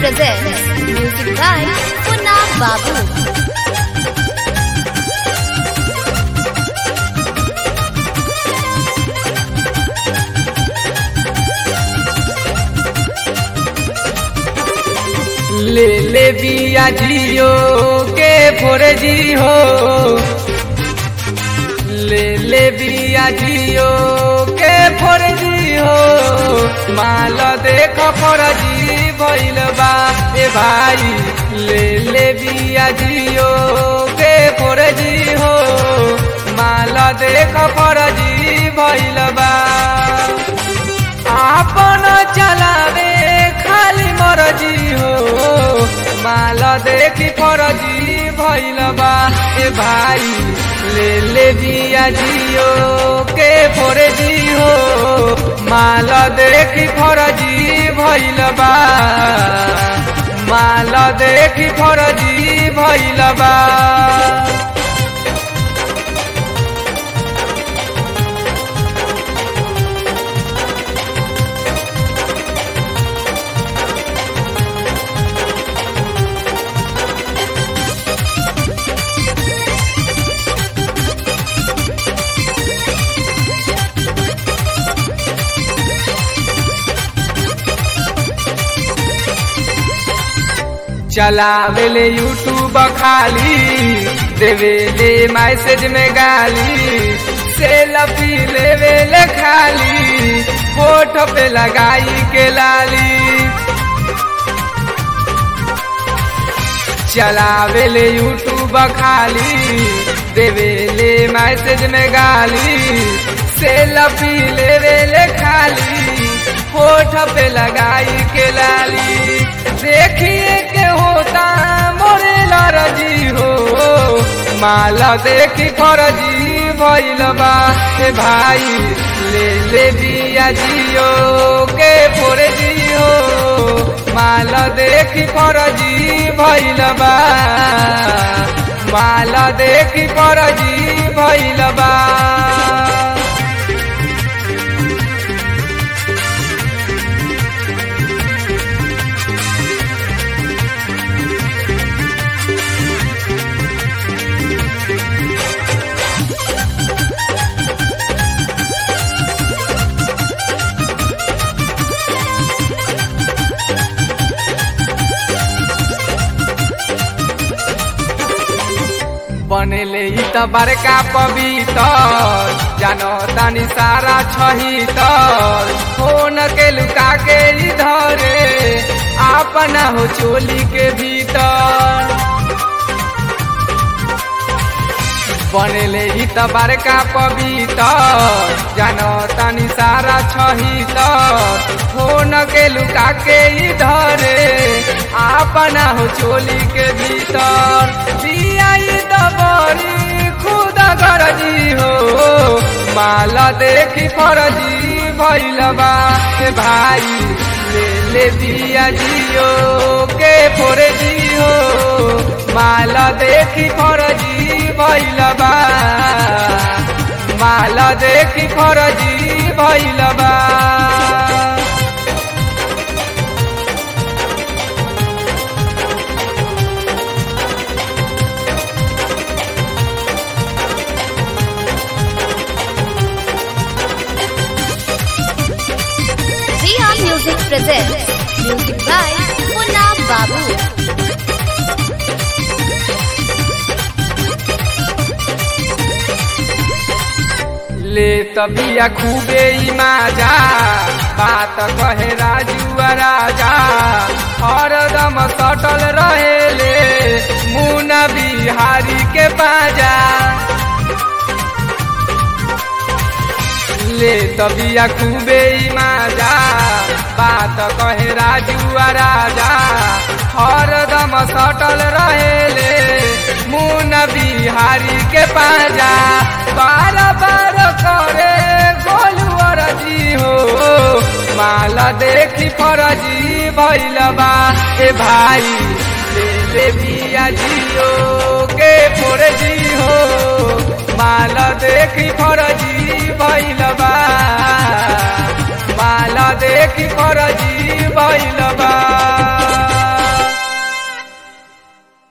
presents music by Punna Babu. ले ले बिया जियो के फोरे जी हो, ले ले बिया जियो के फोरे जी हो, माल देख फरजी भइल बा ए भाई। ले ले बिया जियो के फोरे जी हो, माल देख फरजी भइल बा। आपन चलावे खाली मरजी हो, माल देखी फरजी भइल बा ए भाई। ले ले बिया जियो के फोरे जी हो, माल देखी फरजी भइल बा, माल देखी फरजी भइल बा। चलावेले यूट्यूब खाली, देवेले मैसेज में गाली, सेल्फी लेवेले खाली, फोटो पे लगाई के लाली। चलावेले यूट्यूब खाली, देवेले मैसेज में गाली, सेल्फी लेवेले खाली, फोटो पे लगाई के लाली। देखिए के होता मोरे लरजी हो, माल देखी फरजी भइल बा ए भाई। ले ले बिया जियो के फोरे जी हो, माल देखी फरजी भइल बा, माल देखी फरजी भइल बा। बनेले ही त बड़का पवित्र, जानो तानी सारा छहितर, फोन के लुका के इधरे अपना हो चोली के भीतर। बनेले ही त बड़का पवित्र, जानो तानी सारा छहितर, फोन के लुका के इधरे अपना हो चोली के भीतर। दियाई दबरी खुद गरजी हो, माल देखी फरजी भइल बा ए भाई। ले ले बिया जियो के फोरे जी हो, माल देखी फरजी भइल बा, माल देखी फरजी भइल बा। Music presents music by Punna Babu. ले तबिया खूबे माजा, बात कहे राजू राजा, हरदम सटल रहेले मुन्ना बिहारी के बाजा। ले तबिया खूबे माजा, बात कहे राजू राजा, हरदम सटल रहेले मुन्ना बिहारी के पाजा। बार बार करे गोलू अरजी हो, माल देखी फरजी भइल बा ए भाई। ले ले बिया जियो के फोरे जी हो, माल देखी फरजी भइल बा, माल देखी फरजी भइल